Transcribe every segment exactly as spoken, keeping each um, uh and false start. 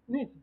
Nezinu.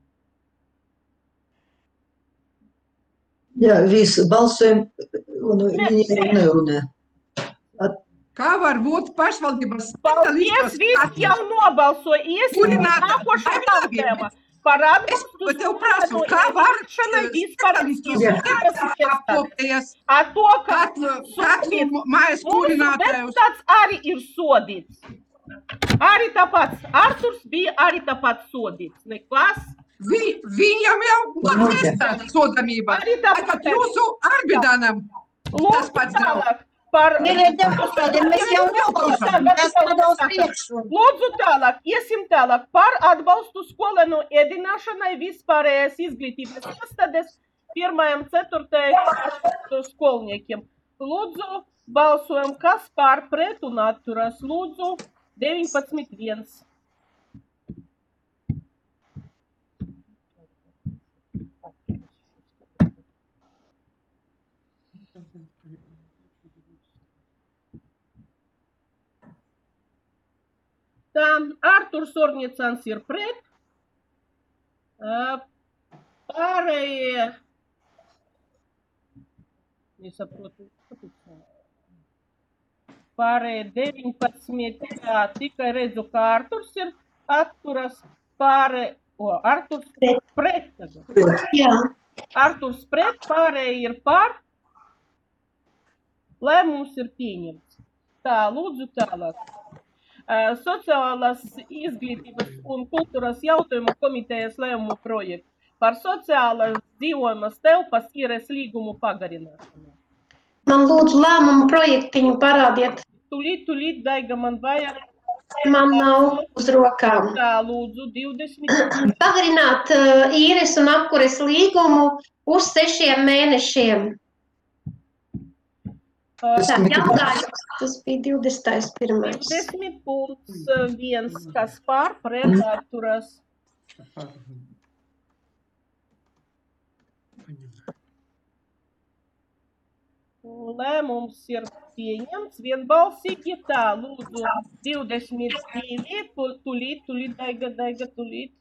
Jā, visi balsojam, un viņi nerunā. Kā var būt pašvaldības Paldies, speciālistos visi status? jau nobalsoja. Iesim uz Kurinātā- nākošo vai labi? tēmu. Par atbalstu Es tev prasu, skolēnu kā var ieviešana vispār speciālistos izglītības status apkopējas Ar to, ka katlu, katlu sodīts. mājas Mūsu kurinātājus? deputāts arī ir sodīts. Arī tāpats Arturs bija arī tāpat sodīts. Nekas. Vi, viņam jau gods iestāda sodamība. Arī tāpat. Tāpat jūsu Arbidanam tas Lūdzu pats draudz. tālāk. Par... Nē, deputātiem mēs jau nobalsojam. Mēs nedaudz priekšu. Lūdzu tālāk, iesim tālāk par atbalstu skolēnu ēdināšanai vispārējās izglītības iestādes pirmajam ceturtajam skolniekiem. Lūdzu, balsojam, kas par pret un atturas. Lūdzu, deviņpadsmit viens. Tā, Arturs Orņicans ir pret. Pārējie... Nesaprotu. Pārējie deviņpadsmit. Jā, tikai redzu, ka Arturs ir atturas. Pārējie... O, Arturs pret. Jā. Arturs pret, pārējie ir par. Lēmums ir pieņemts. Tā, lūdzu tālāk. Sociālās izglītības un kultūras jautājumu komitejas lēmumu projektu par sociālās dzīvojamas telpas īres līgumu pagarināšanu. Man lūdzu lēmumu projektiņu parādiet. Tulīt, tulīt, Daiga, man vajag. Man nav uz rokām. Tā, lūdzu, divdesmit. Pagarināt uh, īres un apkures līgumu uz sešiem mēnešiem. Tā, jautājums, tas bija divdesmitais pirmais. divdesmit punkts viens, kas pār pret atturas. Lēmums ir pieņemts vienbalsīgi. Tā, lūdzu, divdesmit divi, tulīt, tulīt, Daiga, Daiga, tulīt.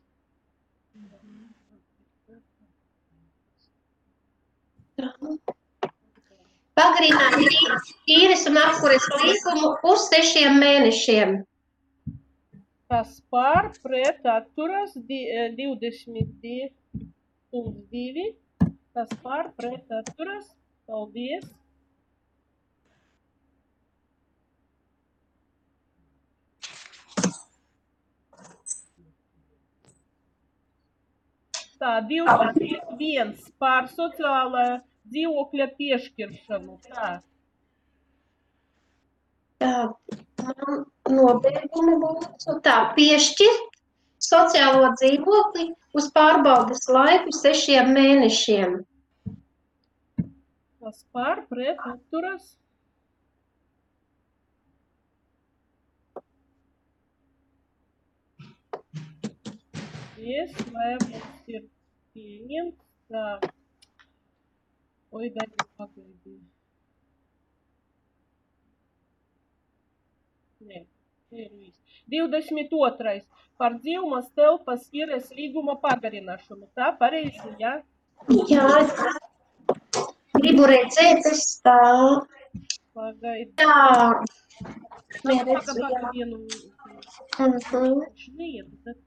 Pagarināt īres un apkures līgumu uz sešiem mēnešiem. Kas pār pret atturas divdesmit divi. Kas pār pret atturas. Paldies. Tā, divdesmit viens pār sociālā dzīvokļa piešķiršanu. Tā. Tā, man nobeiguma būtu tā, piešķirt sociālo dzīvokli uz pārbaudes laiku sešiem mēnešiem. Kas pār pret atturas. Yes, lēmums ir pieņemts. Tā. Oi, Daiga, pagaidīja. Nē, te ir viss. divdesmit otrais. Par dzīvumas telpas īres līguma pagarināšanu. Tā, pareizi, jā? Jā, es gribu redzēt, es tā. Pagaidi. Tā. Paga, paga, vienu. Mhm. Neiet, tad...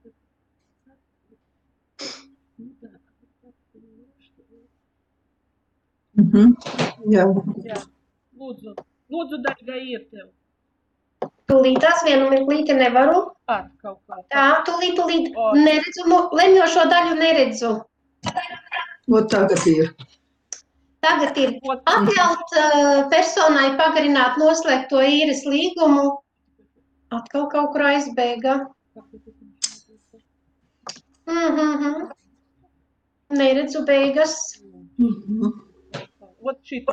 Mhm. Jā. Jā, lūdzu, lūdzu, Daiga, ir tev. Tūlītās vienu mirklīti nevaru. At, kaut kā. Tā, tūlīt, tūlīt. O. Neredzu, no, lemjošo daļu neredzu. Ot tagad ir. Tagad ir atļaut uh, personai pagarināt noslēgto īres līgumu. Atkal kaut kur aizbēga. Mhm. Neredzu beigas. Mhm. Ot šitā.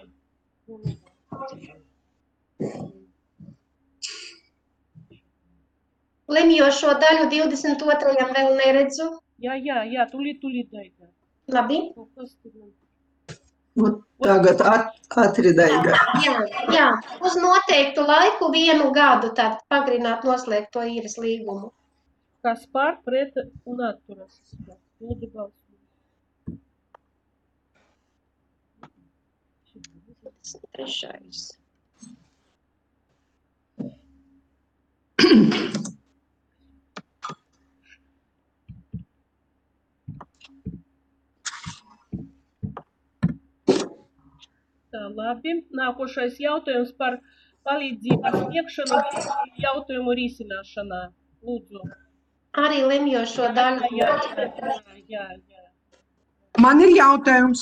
Lemjošo daļu divdesmit otrajam vēl neredzu. Jā, jā, jā, tulīt, tulīt, Daiga. Labi. Kaut kas tur man... Ot tagad at, atri Daiga. Jā, jā. Uz noteiktu laiku vienu gadu tad pagarināt noslēgto īres līgumu. Kas par, pret un atturas. Lūdzu balsot. Trešais. Tā, labi. Nākošais jautājums par palīdzības sniegšanu jautājumu risināšanā. Lūdzu. Arī lemjošo daļu. Jā, jā, jā, jā, jā. Man ir jautājums.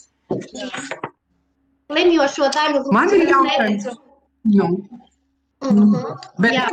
Lemjošo daļu. Man ir jautājums. Nu, Mhm. bet Jā,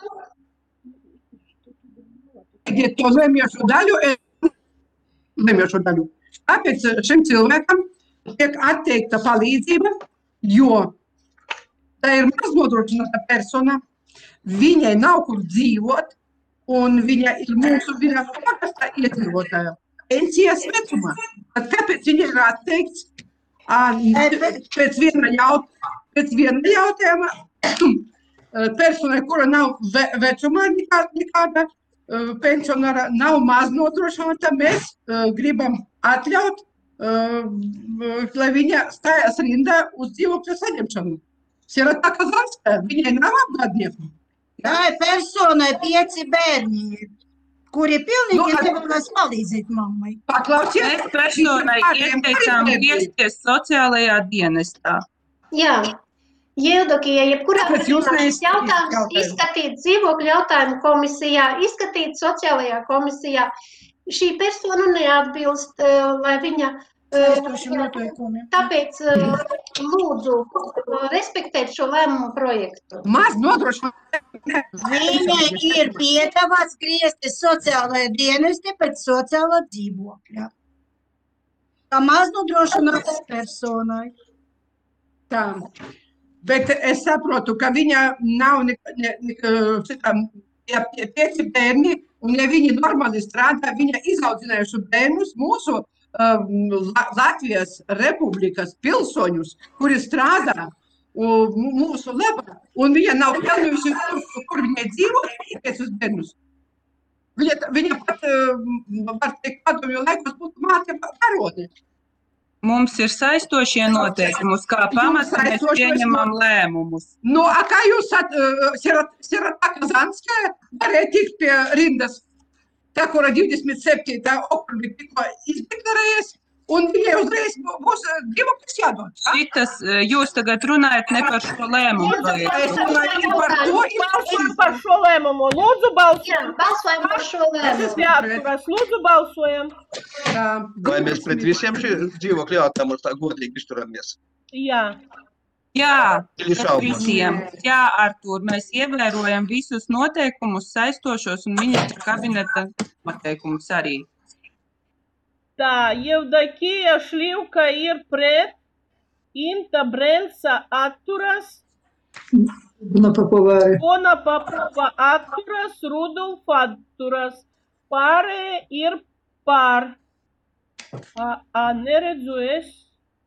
tagad to lemjošo daļu, es- lemjošo daļu. Tāpēc šim cilvēkam tiek atteikta palīdzība, jo tā ir maznodrošināta persona, viņai nav kur dzīvot, un viņa ir mūsu viņa pagastā iedzīvotāja pensijas vecumā. Tad kāpēc viņa ir atteikts? Ā, Pēc viena jaut- pēc viena jautājuma personai, kura nav ve vecumā nekā, nekāda uh, pensionāra, nav maz nodrošināta, mēs uh, gribam atļaut, uh, lai viņa stājas rindā uz dzīvokļa saņemšanu. Sirota Kazanska, viņai nav apgādnieku. Tā ir personai pieci bērni, kuri pilnīgi Nu, ar- nevarēs palīdzēt mammai. Paklausies. Mēs personai ieteicām griezties sociālajā dienestā. jā. Jevdokija, jebkurā Kāpēc jūs gadījumā šis neizskatīt jautājums jautājumu? izskatīt dzīvokļu jautājumu komisijā, izskatīt sociālajā komisijā. Šī persona neatbilst, eh, lai viņa. eh, Saistošiem noteikumiem. Tāpēc eh, lūdzu eh, respektēt šo lēmumu projektu. Maz nodrošināta. Viņai ir piedāvāts griezties sociālajā dienestē pēc sociālā dzīvokļa. Kā maz nodrošinātas personai. Tā. Bet es saprotu, ka viņa nav ne, ne, ne, šitam, ja pie- pieci bērni, un ja viņi normāli strādā, viņa izaudzinājuši bērnus mūsu um, La- Latvijas Republikas pilsoņus, kuri strādā u- mu- mūsu labā, un viņa nav pelnījusi, kur, kur viņai dzīvo, piecus bērnus. Viņa, viņa pat, um, var teikt, padomju laikos būtu māte parodi. Mums ir saistošie noteikumi, uz kā pamata mēs saistošos pieņemam lēmumus. Nu, a kā jūs, Sirota Kazanskaya, varēja tikt pie rindas, tā, kura divdesmit septītā okrugi tikko izdeklarējies, un viņai uzreiz būs dzīvoklis jādod. Šitas, eh, jūs tagad runājat ne par šo lēmumu Es projektu. runāju ir par to, ir Balsojam par šo lēmumu. Lūdzu Jā, balsojam. balsojam par šo Tas lēmumu. ir jāatturas. Lūdzu balsojam. Vai mēs pret visiem šī dzīvokļu jautājumus tā godīgi izturamies? Jā. Jā, Ir šaubas. visiem. Jā, Artūr, mēs ievērojam visus noteikumus saistošos un ministra kabineta noteikumus arī. Tā, Jevdokija Šļivka ir pret, Inta Brenca atturas, Una Popova Ona Papova atturas, Rudolf atturas. Pārējie ir par. A, a neredzu es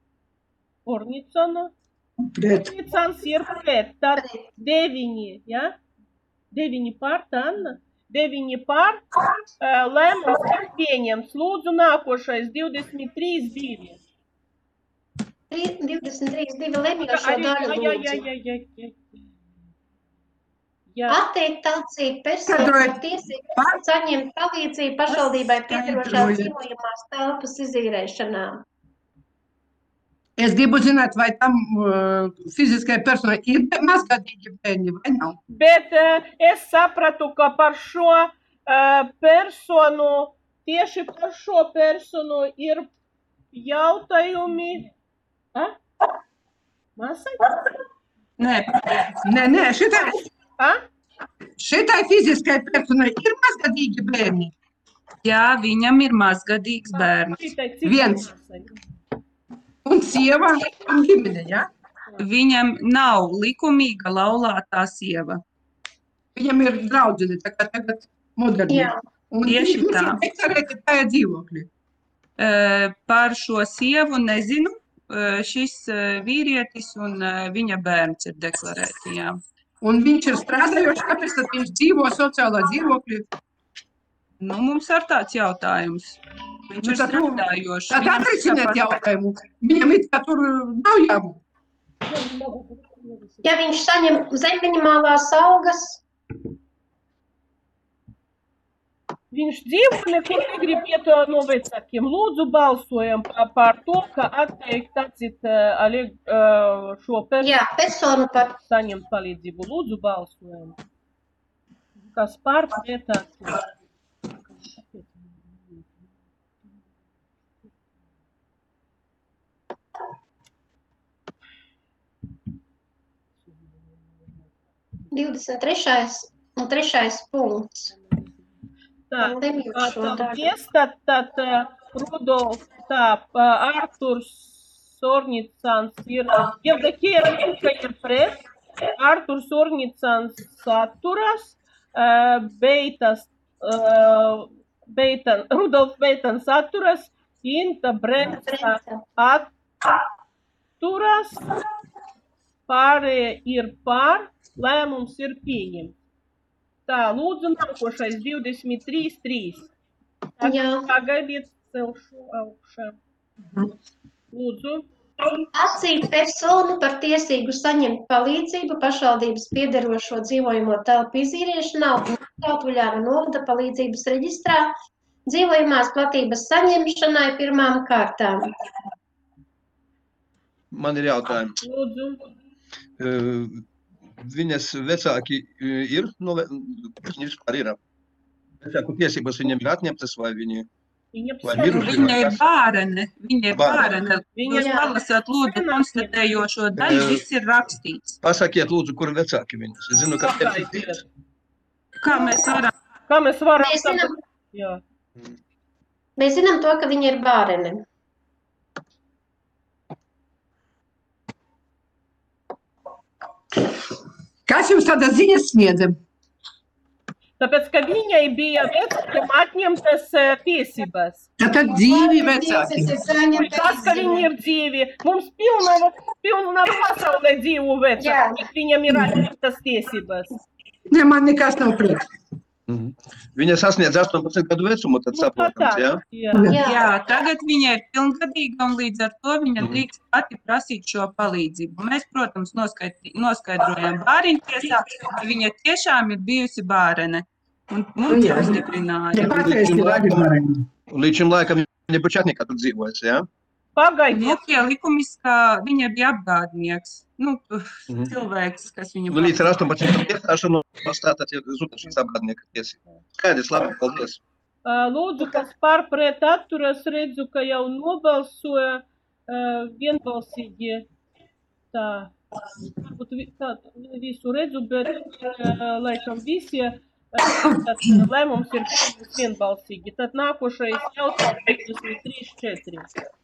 Ornicana. pret. Ornicans ir pret. Tad deviņi, ja? Deviņi par, tā, Anna? Deviņi par. Uh, Lēmums ir pieņemts. Lūdzu, nākošais divdesmit trīs divi. divdesmit trīs divi lemjošo Arī, daļu jā, jā, lūdzu. jā, jā, jā. Jā, Atteikt talcību personu Skaidrojiet. tiesību saņemt palīdzību pašvaldībai piedarošās Skaidrojiet. dzīvojamās telpas izīrēšanā. Es gribu zināt, vai tam uh, fiziskai personai ir mazgadīgi bērni vai nav. bet uh, es sapratu, ka par šo uh, personu, tieši par šo personu ir jautājumi. A? Masai? Nē, Nē, nē, šitai, A? šitai fiziskai personai ir mazgadīgi bērni. jā, viņam ir mazgadīgs bērns. Šitai cik Viens. Masai? Un sieva un ģimene, ja? Viņam nav likumīga laulātā sieva. Viņam ir draudzene, tā kā tagad moderni. Jā. Un Tieši viņi tā. ir deklarēti tajā dzīvokļi. Eh, Par šo sievu nezinu. Eh, Šis eh, vīrietis un eh, viņa bērns ir deklarēti, jā. Un viņš ir strādājošs, kāpēc tad viņš dzīvo sociālā dzīvokļi? Nu, mums ir tāds jautājums. Viņš Nu, ir tad tu- strādājošs. Tad Viņam atrisiniet ir jautājumu. Viņam it kā tur nav jābūt. Ja viņš saņem zem minimālās algas, Viņš dzīvo nekur negrib iet no vecākiem. Lūdzu, balsojam pa- par to, ka atteikt atzīt uh, Oleg, uh, šo personu jā, personu par saņemt palīdzību. Lūdzu, balsojam. Kas par pret atteikt? divdesmit trešais un trešais punkts. Tā, Lemjot tā, šo tā, daļu. yes, tad, tad uh, Rudolf, tā, uh, Arturs Sornicans ir, Jevdokija Rinka ir pret, Arturs Sornicans atturas, uh, Beitas, uh, Beitan, Rudolf Beitans atturas, Inta Brenta atturas, pārējie ir pār, lēmums ir pieņemts. Tā, lūdzu, nākošais divdesmit trīs trīs. Jā. Pagaidiet, celšu augšā. Lūdzu. Atzīt personu par tiesīgu saņemt palīdzību pašvaldības piederošo dzīvojamo telpu izīriešanā un Latvijas novada palīdzības reģistrā dzīvojamās platības saņemšanai pirmām kārtām. Man ir jautājums. Lūdzu. Uh, Viņas vecāki uh, ir, no, ve- viņi vispār ir. Vecāku tiesības viņiem ir atņemtas, vai viņi, Viņa vai psēž. miruši, Viņa vai ir kas? bārene. Viņa ir Bārene. bārene. Viņa- Jūs palasāt lūdzu konstatējošo daļu, Eh. viss ir rakstīts. Pasakiet, lūdzu, kur vecāki viņas. Es zinu, ka Kāpēc ir? Kā mēs varam? Kā mēs varam? Mēs zinām, Jā. mēs zinām to, ka viņa ir bārene. Kas jums tāda ziņas sniedza? Tāpēc, ka viņai bija vecākiem atņemtas eh, tiesības. Tātad dzīvi vecāki. Tas, ka viņi ir dzīvi, mums pilna, pilna pasaulē dzīvu vecāki, viņam ir atņemtas tiesības. Ne, man nekas nav priekš. Mhm. Viņa sasniedz astoņpadsmit gadu vecumu, tad Nu, tā saprotams, tā. jā? Jā. Jā. Jā, tagad viņa ir pilngadīga un līdz ar to viņa Mhm. drīkst pati prasīt šo palīdzību. Mēs, protams, noskaidri- noskaidrojam bāriņtiesā, ka viņa tiešām ir bijusi bārene. Un mums Jā. apstiprināja. Ja patreiz ir abi varēja. Un līdz šim laikam viņa pučatnikā tur dzīvojas, jā? Pagaidiet, Nu, pie likumiskā viņa bija apgādnieks. Nu, Mhm. cilvēks, kas viņu Nu, līdz ar astoņpadsmit gadu iestāšanu tātad ir zudušas apgādnieka tiesības. Skaidrs, labi, paldies. Ā, lūdzu, kas par pret atturas, redzu, ka jau nobalsoja ā, vienbalsīgi. Tā, varbūt vi- tā, ne visu redzu, bet ā, laikam visi ā, tad lēmums ir pieņemts vienbalsīgi. Tad nākošais jautājums divdesmit trīs četri.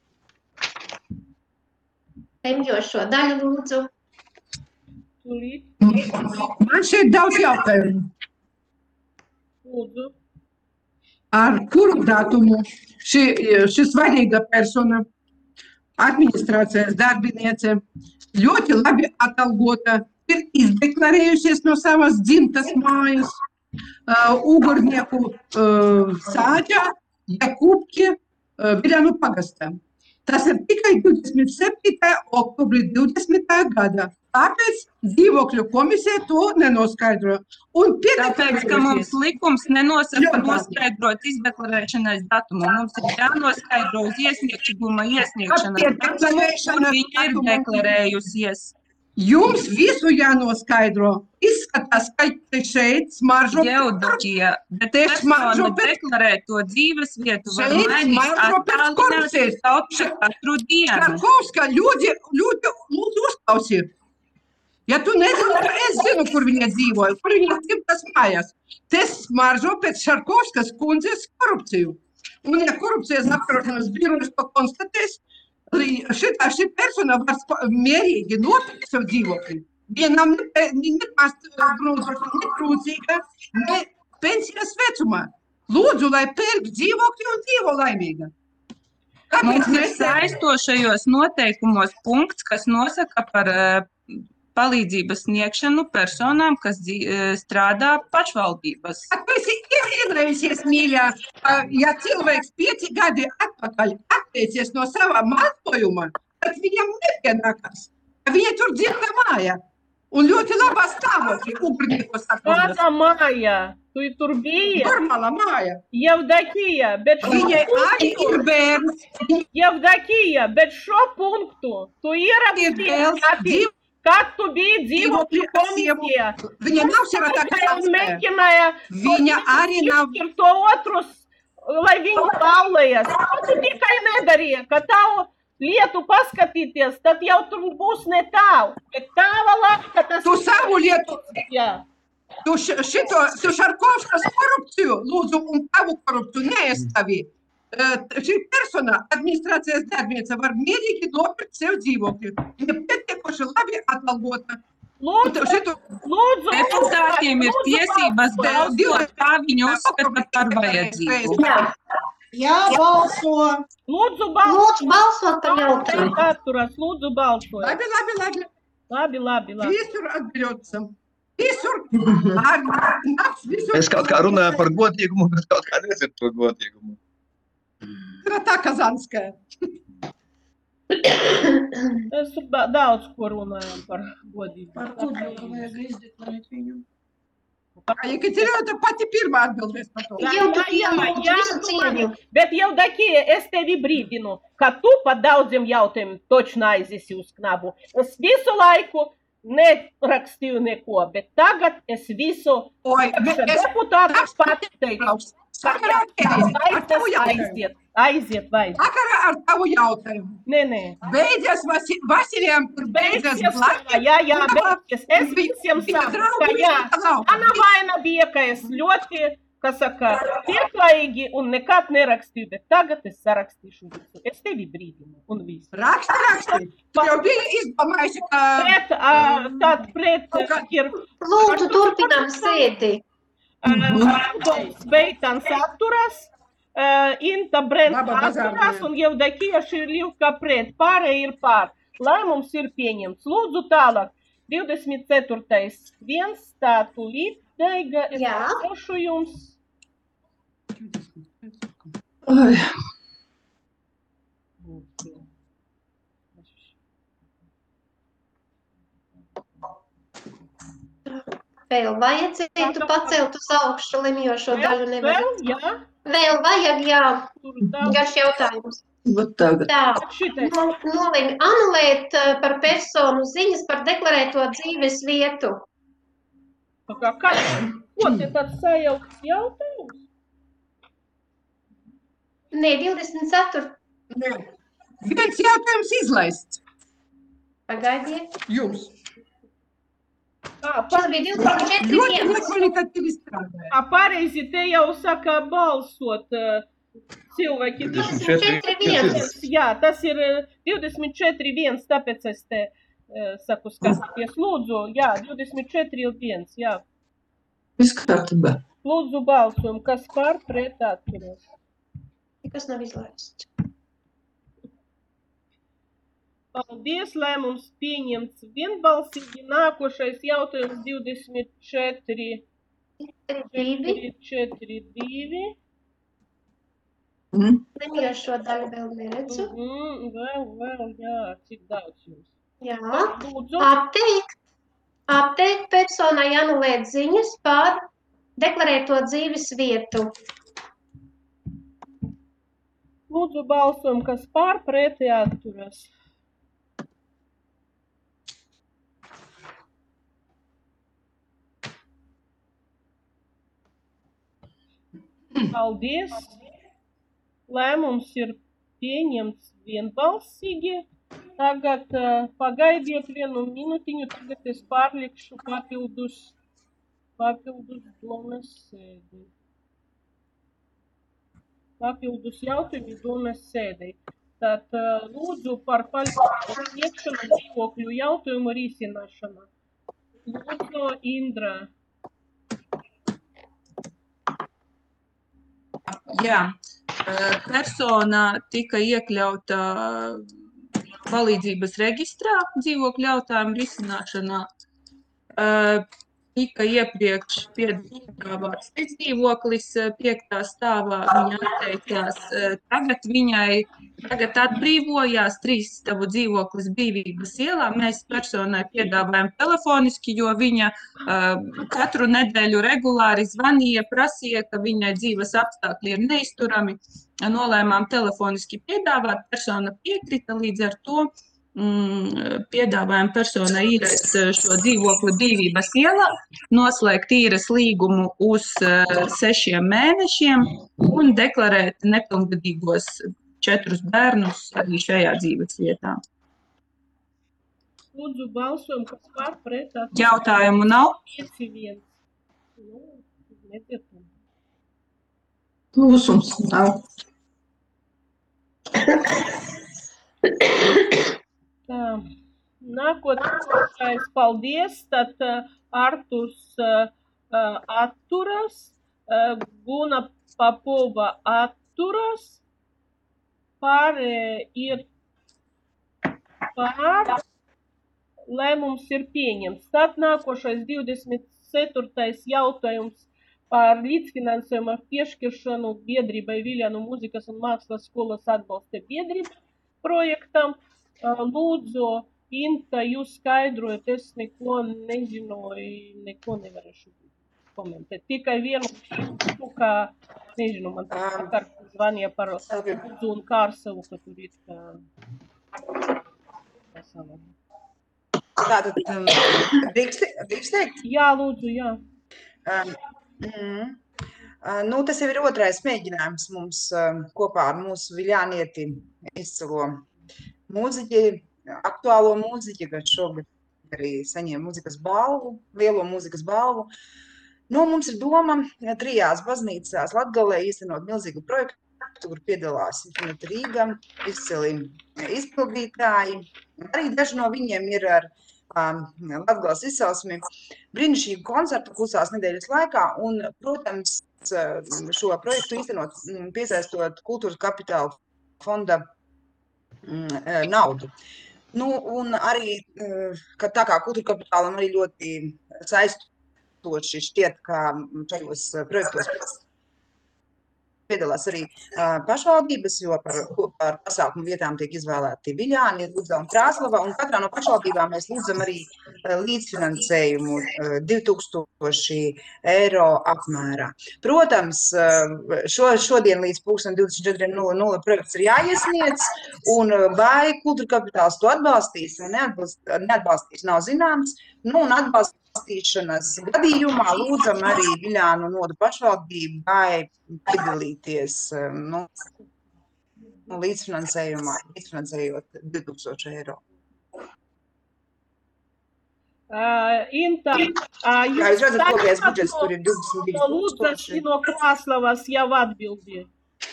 Lemjošo daļu lūdzu. Tūlīt, Man šeit daudz jautājumu. lūdzu. Ar kuru datumu šī, šis svarīga persona, administrācijas darbiniece, ļoti labi atalgota, ir izdeklarējusies no savas dzimtas mājas, uh, ugurnieku uh, sāģā, Jakubki, uh, Viļanu pagastā. Tas ir tikai divdesmit septītajā oktobrī divdesmitajā gadā. Tāpēc dzīvokļu komisija to nenoskaidro. Un Tāpēc, ka mums likums nenosaka Ļoti labi. noskaidrot izdeklarēšanas datumu. Mums ir jānoskaidro uz iesniegšana iesniegšanas Pie datumu, deklarēšanas kur viņa ir datumu. deklarējusies. Jums visu jānoskaidro. Izskatās, ka te šeit smaržo Geodokija, bet Te persona smaržo pēc- deklarē to dzīves vietu var Šeit mainīt smaržo pēc attālināti korupcijas. tautši katru dienu. Šarkovska ļoti, ļoti lūdzu uzklausiet. Ja tu nezini, tad es zinu, kur viņa dzīvoja, kur viņa dzimtas mājas. Te smaržo pēc Šarkovskas kundzes korupciju. Un ja korupcijas apkarošanas birojas to konstatēs, li- šitā šī persona var spa- mierīgi nopirkt savu dzīvokli. Vienam ne, ne, ne trūcīga, ne pensijas vecumā. Lūdzu, lai pērk dzīvokļi un dzīvo laimīga. Kāpēc Mums ir mēs saistošajos noteikumos punkts, kas nosaka par eh, palīdzības sniegšanu personām, kas dzi- eh, strādā pašvaldības. Ak, tu esi iezīmējusies, mīļā, ā, ja cilvēks pieci gadi atpakaļ atteicies no sava mantojuma, tad viņam nepienākas. Viņa tur dzimta māja. Un ļoti labā stāvoklī, ugriniekos atrodas. Kāda māja? Tu tur biji? Normāla māja. Jevdakija, bet šo Viņai arī ir punktu, bērns. Jevdakija, bet šo punktu tu Ir ierakstīji, dēls, kad, dzīv- kad tu biji dzīvokļu dzīvokļu ar sievu. komisijā. Viņa nav sievatā Un kasāstē. mēģināja Viņa arī nav. ir to otrus, lai viņi laulējas. Ko tu tikai nedarīji, ka tavu lietu paskatīties, tad jau tur būs ne tavu. Bet tava laika tas Tu savu lietu, Jā. tu š- šito, tu Šarkovskas korupciju, lūdzu, un tavu korupciju neaizstāvi. Šī persona, administrācijas darbiniece, var mierīgi nopirkt sev dzīvokļu. Viņa pietiekoši labi atalgota. Un Lūdzu, šito lūdzu, Deputātiem ir lūdzu, tiesības balsot. balsot, kā viņi uzskata par vajadzīgu. Jā, Jā, balso. Lūdzu, balsot. lūdzu balsot par jautājumu. Atturas, lūdzu, balsot. labi, labi, labi. Labi, labi, labi. Visur atbildam. Visur. Ar, nāc, visur. Mēs kaut kā runājam par godīgumu, bet kaut kā nezinu par godīgumu. Tā Kazanskая. Mēs tur ba- daudz ko runājam par godību. Par ko vajag izdeklarēt viņu? Jekaterina, tu pati pirmā atbildēs par to. Jā, Jau jā, tu jā, lūdzu, jā, visu tu mani- cieņu. Bet jau Dakija, es tevi brīdinu, ka tu pa daudziem jautājumiem točno aiziesi uz knabu. Es visu laiku nerakstīju neko, bet tagad es visu Oi, bet es deputātu pati teiktu. klausu. Sakarā ar tevi, ar tavu jautājumu. Aiziet, aiziet, vai. Sakarā ar tavu jautājumu. Nē, nē. Beidzies Vasi- Vasilijam, tur beidzies Beigsies, blakus. jā, jā, Un beigsies. Es viņa- visiem viņa saku, draugi ka jā. visi lauka. Mana vaina bija, ka es ļoti, kas saka, pieklājīgi un nekad nerakstīju, bet tagad es sarakstīšu visu. Es tevi brīdinu un visu. Raksti, raksti. Tu jau biji izdomājusi, ka... Pret, ā, tad pret Kaut ir Lūdzu, turpinām sēdi. Rudolfs Beitans atturas, ā, Inta Brent Laba atturas bazārnē. un Jevdakija Širļivka pret. Pārējie ir pār. Lēmums ir pieņemts. Lūdzu tālāk. divdesmit ceturtais viens, tā tūlīt, Daiga, es Jā. došu jums. Oi, Vēl vajadzētu pacelt uz augšu lemjošo daļu Vēl, nevar. vēl, jā, Vēl vajag, jā, tur daudz. garš jautājums. вот tagad. Tā, Šitais. no- nolēma anulēt eh, par personu ziņas par deklarēto dzīves vietu. Tā kā kas? Ko te tāds sajaukts jautājums? Nē, divdesmit ceturtais. Nē. Viens jautājums izlaists Pagaidiet. jums. Ā, Tas bija divdesmit četri Ļoti viens. nekvalitatīvi strādāja. ā, pareizi te jau saka balsot ā, cilvēki. divdesmit četri viens. Jā, tas ir ā, divdesmit četri viens, tāpēc es te ā, saku skatīties. Lūdzu, jā, divdesmit četri viens, jā. Viss kārtībā. Lūdzu balsojumu, kas par pret atturas. Kas nav izlaists. Paldies, lēmums pieņemts vienbalsīgi. Nākošais jautājums divdesmit četri, Divi. četri, divi. Mm. Lemjošo daļu vēl neredzu. Mhm, vēl, vēl, jā, cik daudz jums. Jā. Lūdzu, Apteikt. Apteikt personai anulēt ziņas par deklarēto dzīves vietu. lūdzu balsojumu, kas pār pretī atturas. Paldies. Lēmums ir pieņemts vienbalsīgi. Tagad uh, pagaidiet vienu minūtiņu, tagad es pārlikšu papildus, papildus domas sēdi. Papildus jautājumu domas sēdei. Tad uh, lūdzu par palīdzību sniegšanu dzīvokļu jautājumu risināšanu. Lūdzu, Indra. Jā, eh, persona tika iekļauta palīdzības reģistrā dzīvokļu jautājumu risināšanā. Uh, tika iepriekš piedāvāts cits dzīvoklis piektā stāvā, viņa atteicās. Tagad viņai, tagad atbrīvojās trīs stabu dzīvoklis Brīvības ielā. Mēs personai piedāvājam telefoniski, jo viņa uh, katru nedēļu regulāri zvanīja, prasīja, ka viņai dzīves apstākļi ir neizturami. Nolēmām telefoniski piedāvāt, persona piekrita, līdz ar to Mm, piedāvājam personai īrēt šo dzīvokli Brīvības ielā, noslēgt īres līgumu uz uh, sešiem mēnešiem un deklarēt nepilngadīgos četrus bērnus arī šajā dzīves vietā. Lūdzu, balsojam, kas par pret atturas. Jautājumu nav? pieci viens. Nu, nedzirdu. Klusums nav. Tā, nākotais, paldies, tad uh, Arturs uh, uh, atturas, uh, Guna Papova atturas, pārējie ir pār, lēmums ir pieņemts. Tad nākošais divdesmit ceturtais jautājums par līdzfinansējumu piešķiršanu biedrībai Viļānu mūzikas un mākslas skolas atbalsta biedrība projektam. Lūdzu, Inta, jūs skaidrojat, es neko nezināju, neko nevarēšu komentēt. Tikai vienu, kā, nezinu, man tā zvanīja par Lūdzu un Kārsavu, ka tur ir tā pasaulē. Tātad, um, drīkst drīkst teikt? Jā, lūdzu, jā. Um, mm, uh, nu, tas jau ir otrais mēģinājums mums um, kopā ar mūsu viļānieti izcilo mūziķi, aktuālo mūziķi, kas šogad arī saņēma mūzikas balvu, lielo mūzikas balvu. Nu, mums ir doma trijās baznīcās Latgalē īstenot milzīgu projektu, kur piedalās Rīga, izcili izpildītāji. Arī daži no viņiem ir ar um, Latgales izcelsmi brīnišķīgu koncertu klusās nedēļas laikā un, protams, šo projektu īstenot piesaistot Kultūras Kapitāla fonda naudu. Nu, un arī, ka tā kā Kultūra Kapitālam arī ļoti saistoši šķiet, ka šajos projektos piedalās arī uh, pašvaldības, jo par, par pasākumu vietām tiek izvēlēti Viļāni, Ludza un Krāslava, un katrā no pašvaldībām mēs lūdzam arī uh, līdzfinansējumu uh, divi tūkstoši eiro apmērā. Protams, uh, šo, šodien līdz pulksten divdesmit četri nulle nulle projekts ir jāiesniedz, un uh, vai Kultūra Kapitāls to atbalstīs vai neatbalstīs, neatbalstīs nav zināms, nu un atbalstīs Atbalstīšanas gadījumā lūdzam arī Viļānu nodu pašvaldību vai piedalīties nu, līdzfinansējumā, līdzfinansējot divi tūkstoši eiro. Uh, Inta, uh, Kā jūs redzat, kopējais budžets tur ir divdesmit divi no Ludzas tūkstoši. no Krāslavas jau atbildīja.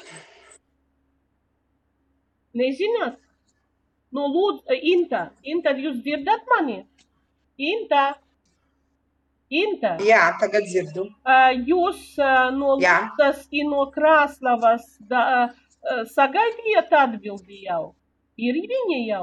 Nezināt? No Lūdza, Inta, Inta, jūs dzirdat mani? Inta? Inta, Jā, tagad dzirdu. uh, jūs uh, no Jā. Ludzas un no Krāslavas da, uh, sagaidījāt atbildi jau? Ir viņa jau?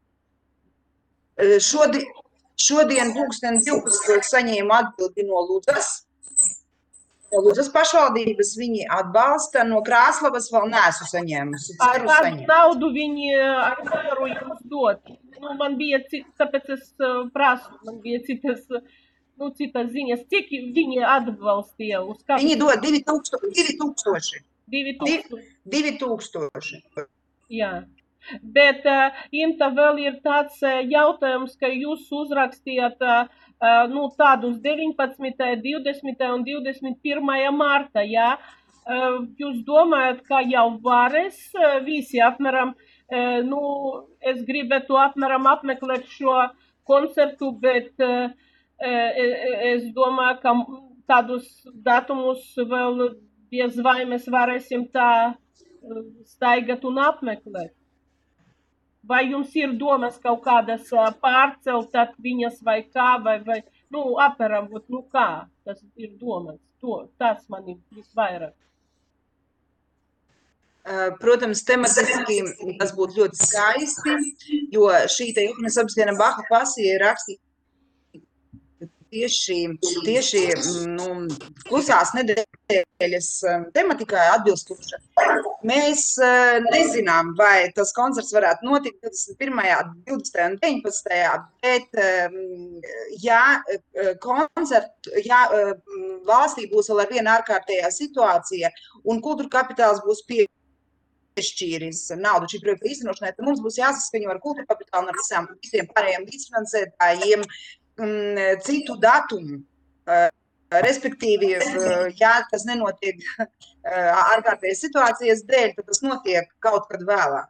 Šodien, šodien pulksten divpadsmit saņēma atbildi no Ludzas. No Ludzas pašvaldības viņi atbalsta, no Krāslavas vēl neesmu saņēmusi. Ar Ceru kādu saņemt. naudu viņi ar varu jums dot? Nu, man bija, cit, tāpēc es uh, prasu, man bija citas, nu, citas ziņas, cik viņi atbalstīja uz kādu? Viņi dod divi tūkstoši. Divi tūkstoši. Divi tūkstoši. Divi tūkstoši. Jā. Bet, uh, Inta, vēl ir tāds uh, jautājums, ka jūs uzrakstījāt uh, uh, nu, tādus deviņpadsmitajā, divdesmitajā un divdesmit pirmajā martā, jā? Uh, jūs domājat, ka jau varēs uh, visi apmēram, uh, nu, es gribētu apmēram apmeklēt šo koncertu, bet uh, es domāju, ka tādus datumus vēl diez vai mēs varēsim tā staigāt un apmeklēt. Vai jums ir domas kaut kādas pārcelt, tad viņas vai kā, vai, vai nu, apmēram, nu kā, tas ir domas, to, tas man ir visvairāk. Protams, tematiski tas būtu ļoti skaisti, jo šī te Johana Sebastiana Baha pasija ir rakstīta tieši, tieši nu, klusās nedēļas tematikai atbilstoša. Mēs nezinām, vai tas koncerts varētu notikt divdesmit pirmajā, divdesmitajā un deviņpadsmitajā, bet ja, koncert, ja valstī būs vēl ar vienu ārkārtējā situācija un kultūra kapitāls būs pie piešķīris naudu šī projekta īstenošanai, tad mums būs jāsaskaņo ar kultūra kapitālu un ar visām, visiem pārējiem līdzfinansētājiem citu datumu. Respektīvi, ja tas nenotiek ārkārtējas situācijas dēļ, tad tas notiek kaut kad vēlāk.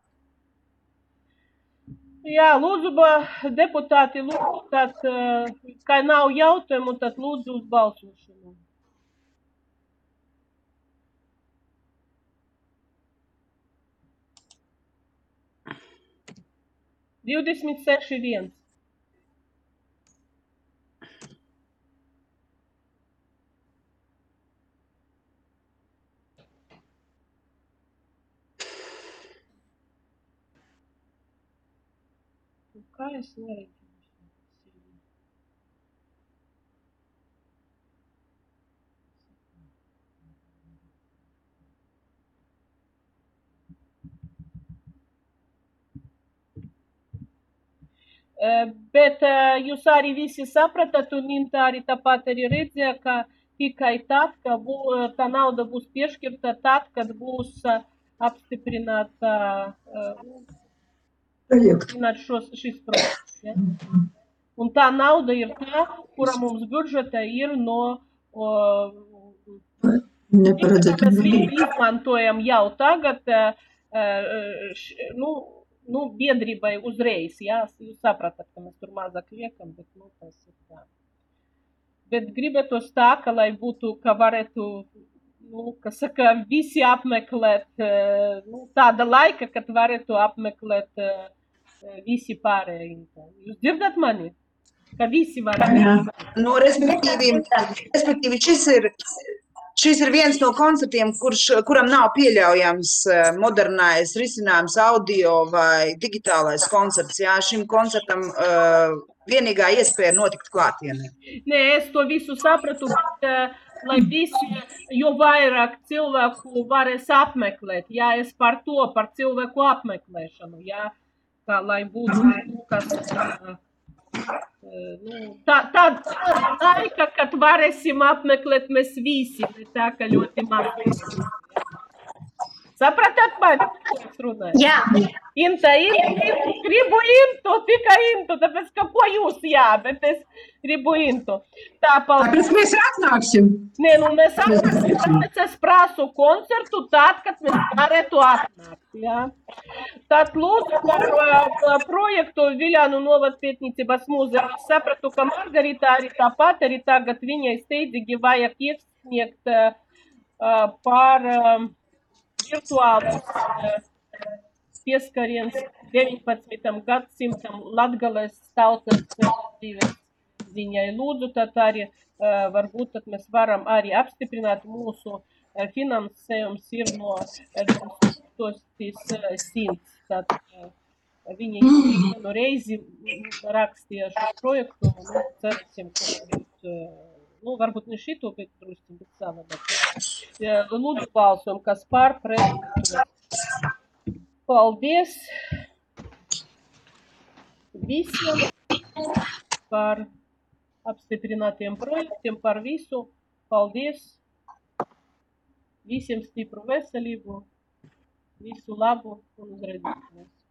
Jā, lūdzu, deputāti, lūdzu, tad, kā nav jautājumu, tad lūdzu uz balsošanu. divdesmit seši viens. Kā es neredzu? Bet jūs arī visi sapratat, un Inta arī tāpat arī redzēja, ka tikai tad, ka bū, tā nauda būs piešķirta, tad, kad būs apstiprināta šos, šis projekts. Ja? Un tā nauda ir tā, kura mums budžeta ir no, o, mēs izmantojam jau tagad, š, nu, Nu, biedrībai uzreiz, jā, jūs sapratat, ka mēs tur mazāk liekam, bet, nu, tas ir tā. Bet gribētos tā, ka, lai būtu, ka varētu, nu, ka saka, visi apmeklēt, nu, tāda laika, kad varētu apmeklēt visi pārējie. Jūs dzirdat mani? Ka visi varētu. Nu, respektīvi, respektīvi, šis ir... Šis ir viens no koncertiem, kurš, kuram nav pieļaujams modernais risinājums audio vai digitālais koncerts. Jā, šim koncertam uh, vienīgā iespēja notikt klātienē. Nē, es to visu sapratu, bet uh, lai visi, jo vairāk cilvēku varēs apmeklēt, jā, es par to, par cilvēku apmeklēšanu, jā, tā, lai būtu, kas... Uh, Nu, tā, tā, tā laika, kad varēsim apmeklēt mēs visi, ne tā, ka ļoti maz. Sapratat mani, ko es runāju? Jā. Inta, Inta, gribu Intu, tikai Intu, tāpēc, ka ko jūs jā, bet es gribu Intu. Tā, paldies. Tāpēc mēs atnāksim. Nē, nu mēs atnāksim, tāpēc es prasu koncertu tad, kad mēs varētu atnākt, jā. Tad lūdzu par uh, projektu Viļānu novadpētniecības muzeja. Es sapratu, ka Margarita arī tāpat, arī tagad viņai steidzīgi vajag iesniegt uh, par uh, virtuālus uh, pieskariens deviņpadsmitam gadsimtam Latgales tautas dzīves ziņai. Lūdzu, tad arī uh, varbūt tad mēs varam arī apstiprināt mūsu uh, finansējums ir no tūkstotis simts. Tad uh, viņi vienu reizi rakstīja šo projektu, un mēs cerēsim, ka būs, uh, nu, varbūt ne šito, bet drusku, bet savādāk. Uh, lūdzu balsojam, kas par pret. Paldies visiem par apstiprinātiem projektiem, par visu. Paldies visiem stipru veselību, visu labu un uz redzēšanos.